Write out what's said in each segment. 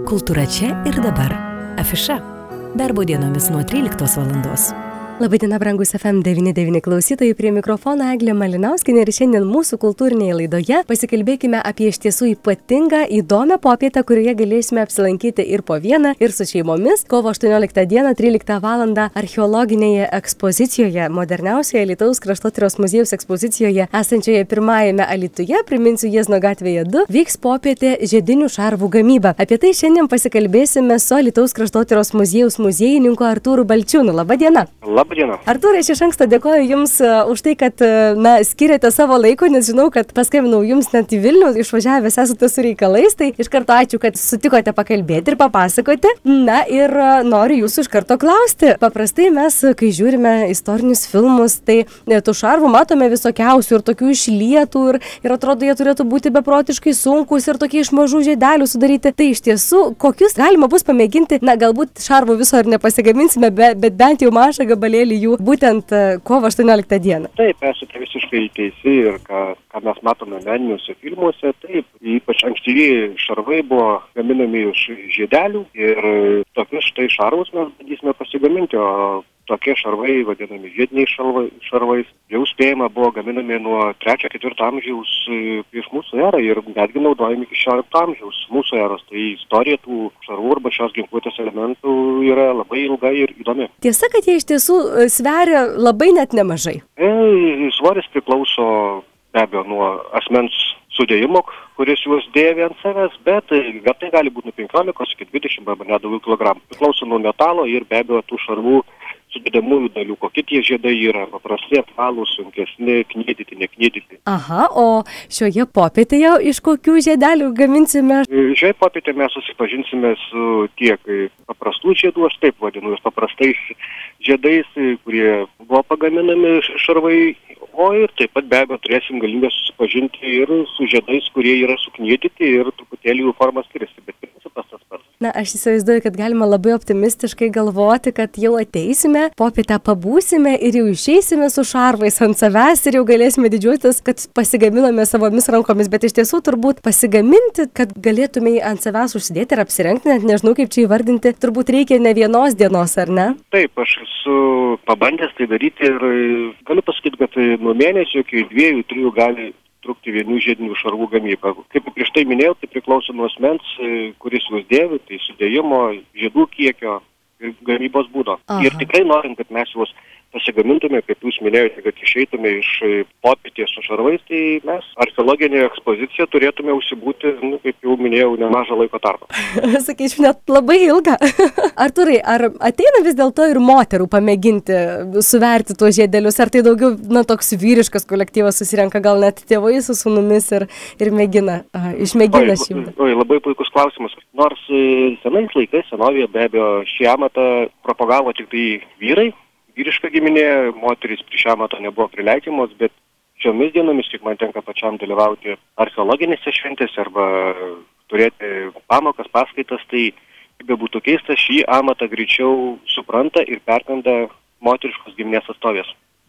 Kultūra čia ir dabar. Afiša. Darbo dienomis nuo 13 valandos. Labadiena, brangus FM99 klausytojai, prie mikrofono Eglė Malinauskienė ir šiandien mūsų kultūrinėje laidoje pasikalbėkime apie iš tiesų ypatingą, įdomią popietę, kurioje galėsime apsilankyti ir po vieną, ir su šeimomis. Kovo 18 dieną, 13 valandą archeologinėje ekspozicijoje, moderniausioje Alytaus kraštotyros muziejaus ekspozicijoje esančioje pirmajame Alytuje, priminsiu Jiezno gatvėje 2, vyks popietė žiedinių šarvų gamyba. Apie tai šiandien pasikalbėsime su Alytaus kraštotyros muziejaus muziejininku Artūru Balčiūnu. Labadiena. Labadiena. Artūrai, aš iš anksto dėkoju Jums už tai, kad skiriate savo laiko, nes žinau, kad paskambinau Jums net į Vilnių, išvažiavęs esate su reikalais, tai iš karto ačiū, kad sutikote pakalbėti ir papasakoti. Na ir noriu Jūsų iš karto klausti. Paprastai mes, kai žiūrime istorinius filmus, tai tų šarvų matome visokiausių ir tokių išlietų ir atrodo, jie turėtų būti beprotiškai sunkus ir tokie iš mažų žiedelių sudaryti. Tai iš tiesų, kokius galima bus pamėginti, galbūt šarvų viso ir nepasigaminsime, bet bent jau mažą gabalėlį jų būtent kovo 18 dieną. Taip, esate visiškai teisi ir ką mes matome meniniuose filmuose, taip, ypač ankstyvieji šarvai buvo gaminami iš žiedelių ir tokius štai šarvus mes bandysime pasigaminti, o tokie šarvai, vadinami žiediniais šarvais, jau spėjama buvo gaminami nuo 3-4 amžiaus prieš mūsų erą ir netgi naudojami iki 16 amžiaus mūsų eros. Tai istorija tų šarvų arba šios ginkluotės elementų yra labai ilga ir įdomi. Tiesa, kad jie iš tiesų sveria labai net nemažai. Svoris priklauso be abejo nuo asmens sudėjimo, kuris juos dėvi ant savęs, bet tai gali būti nuo 15 iki 20 arba net daugiau kilogramų. Priklauso nuo metalo ir be abejo tų šarvų sudedamųjų dalių, kokie tie žiedai yra, paprasti, apvalūs, sunkesni, kniedyti, nekniedyti. Aha, o šioje popietėje iš kokių žiedelių gaminsime? Šioje popietėje mes susipažinsime su tiek paprastų žiedų, aš taip vadinu, paprastais žiedais, kurie buvo pagaminami šarvai, o ir taip pat be abejo turėsim galimybę susipažinti ir su žiedais, kurie yra sukniedyti ir truputėlį jų forma skiriasi, bet principas tas pats. Na, aš įsivaizduoju, kad galima labai optimistiškai galvoti, kad jau ateisime, popietę pabūsime ir jau išeisime su šarvais ant savęs ir jau galėsime didžiuotis, kad pasigaminome savomis rankomis, bet iš tiesų turbūt pasigaminti, kad galėtume ant savęs užsidėti ir apsirengti, net nežinau kaip čia įvardinti, turbūt reikia ne vienos dienos, ar ne? Taip, aš esu pabandęs tai daryti ir galiu pasakyti, kad nuo mėnesio iki 2-3 gali trukti vienų žiedinių šarvų gamybą. Kaip prieš tai minėjau, tai priklauso nuo asmens, kuris juos dėvi, tai sudėjimo, žiedų kiekio ir gamybos būdo. Aha. Ir tikrai norint, kad mes juos pasigamintume, kaip jūs minėjote, kad išeitume iš popietės su šarvais, tai mes archeologinėje ekspozicijoje turėtume užsibūti, kaip jau minėjau, nemažą laiko tarpą. Sakyčiau, net labai ilgą. Artūrai, ar ateina vis dėlto ir moterų pamėginti suverti tuos žiedelius, ar tai daugiau, toks vyriškas kolektyvas susirenka, gal net tėvai su sūnumis ir mėgina, išmėgina šimtą? Labai puikus klausimas. Nors senais laikais, senovėje be abejo, šį amatą propagavo tik tai vyrai, vyriška giminė, moterys prie šio amato nebuvo prileidžiamos, bet šiomis dienomis, kiek man tenka pačiam dalyvauti archeologinėse šventėse arba turėti pamokas, paskaitas, tai kaip bebūtų keista, šį amatą greičiau supranta ir perkanda moteriškos giminės atstovės.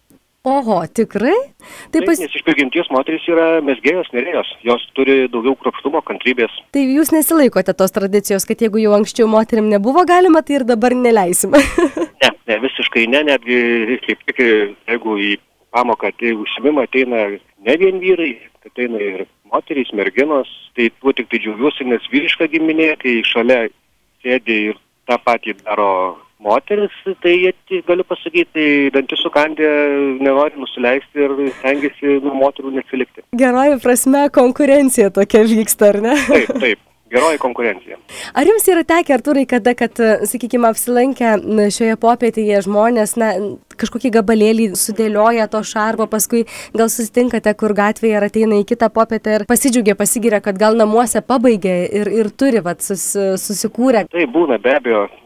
Oho, tikrai? Nes iš prigimties moterys yra mezgėjos, nerėjos. Jos turi daugiau kruopštumo, kantrybės. Tai jūs nesilaikote tos tradicijos, kad jeigu jau anksčiau moterim nebuvo galima, tai ir dabar neleisim. Ne, visiškai ne, netgi kaip tik, jeigu į pamoką užsiėmimą ateina ne vien vyrai, ateina ir moterys, merginos, tai tuo tik tai džiaugiuosi, nes vyriška giminė, kai šalia sėdi ir tą patį daro moteris, tai jie, galiu pasakyti, dantis sukandė, nenori nusileisti ir stengiasi nuo moterų neatsilikti. Geroji prasme konkurencija tokia vyksta, ar ne? Taip. Geroji konkurencija. Ar jums yra tekę, Artūrai, kad, sakykime, apsilankę šioje popietėje žmonės, kažkokį gabalėlį sudėlioja to šarvo, paskui gal susitinkate, kur gatvėje ir ateina į kitą popietę ir pasidžiaugia, pasigiria, kad gal namuose pabaigė ir turi susikūrę? Tai būna be abejo, pačiose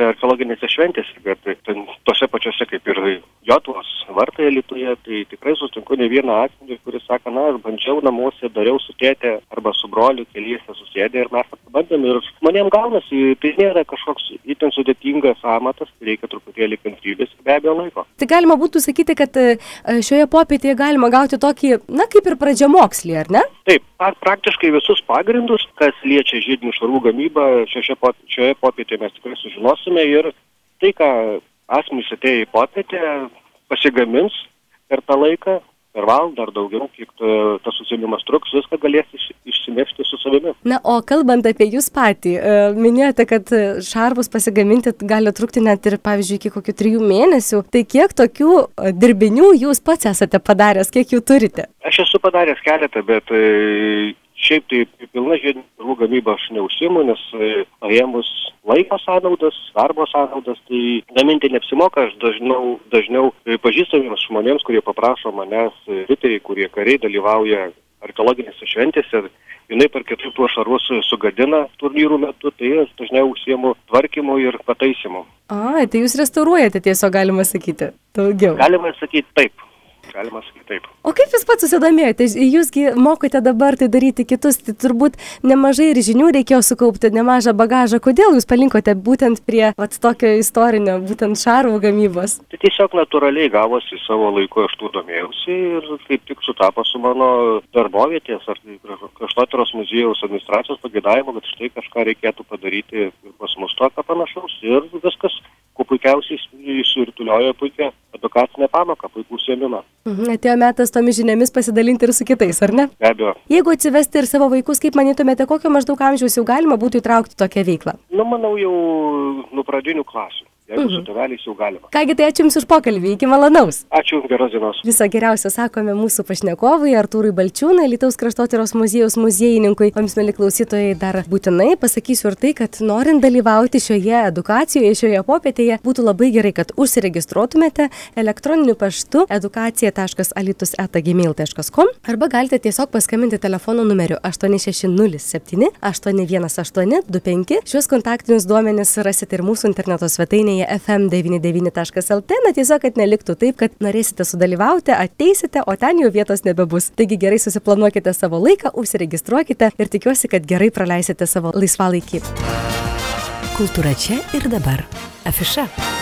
tose archeologinėse šventėse, bet ten tose pačiose kaip ir Jotvos vartai Alytuje, tai tikrai sutinku ne vieną asmenį, kuris sako, aš bandžiau namuose, dariau su tėte arba su broliu, keliese susėdę ir mes pabandėm ir žmonėm gaunasi, tai nėra kažkoks itin sudėtingas amatas, reikia truputėlį kantrybės ir be abejo laiko. Tai galima būtų sakyti, kad šioje popietėje galima gauti tokį, kaip ir pradžiamokslį, ar ne? Taip, praktiškai visus pagrindus, kas liečia žiedinių šarvų gamybą, šioje popietėje mes tikrai sužinosime ir tai, ką asmenys atėję į popietę pasigamins per tą laiką, per valandą ar daugiau, kiek tas užsiėmimas truks, viską galės išsinešti su savimi. Na, o kalbant apie jūs patį, minėjote, kad šarvus pasigaminti gali trukti net ir, pavyzdžiui, iki kokių 3 mėnesių. Tai kiek tokių dirbinių jūs pats esate padaręs, kiek jų turite? Aš esu padaręs keletą, bet šiaip tai pilna žiedinių šarvų gamybą aš neužsiimu, nes paėmus laiko sąnaudas, darbo sąnaudas, tai gaminti neapsimoka. Aš dažniau pažįstamiems žmonėms, kurie paprašo manęs, riteriai, kurie kariai dalyvauja archeologinėse šventėse, vienaip ar kitaip tuos šarvus sugadina turnyrų metu, tai aš dažniau užsiimu tvarkymu ir pataisymu. Tai jūs restauruojate tiesiog, galima sakyti, daugiau. Galima sakyti taip. O kaip jūs pats susidomėjote? Jūsgi mokote dabar tai daryti kitus, tai turbūt nemažai ir žinių reikėjo sukaupti, nemažą bagažą. Kodėl jūs palinkote būtent prie tokio istorinio, būtent šarvų gamybos? Tai tiesiog natūraliai gavosi, savo laiku aš tų domėjausi ir kaip tik sutapo su mano darbovietės ar Kraštotyros muziejaus administracijos pageidavimu, kad štai kažką reikėtų padaryti ir pas mus tokio panašaus ir viskas, kuo puikiausiai išsirutuliojo puikia edukacinė pamoka, puikų užsiėmimą. Atėjo metas tomis žiniomis pasidalinti ir su kitais, ar ne? Be abejo. Jeigu atsivesti ir savo vaikus, kaip manytumėte, kokio maždaug amžiaus jau galima būtų įtraukti tokią veiklą? Manau, jau nuo pradinių klasių. Jeigu su tėveliais jau galima. Kągi, tai ačiū Jums už pokalbį, iki malonaus. Ačiū, geros dienos. Viso geriausio sakome mūsų pašnekovui Artūrui Balčiūnui, Alytaus Kraštotyros muziejaus muziejininkui. Jums, mieli klausytojai, dar būtinai pasakysiu ir tai, kad norint dalyvauti šioje edukacijoje, šioje popietėje, būtų labai gerai, kad užsiregistruotumėte elektroniniu paštu edukacija.alytus@gmail.com arba galite tiesiog paskambinti telefono numeriu 8607 81825. Šios kontaktinius duomenis rasite ir mūsų interneto svetainėje fm99.lt, tiesiog, kad neliktų taip, kad norėsite sudalyvauti, ateisite, o ten jau vietos nebebus. Taigi gerai susiplanuokite savo laiką, užsiregistruokite ir tikiuosi, kad gerai praleisite savo laisvalaikį. Kultūra čia ir dabar. Afiša.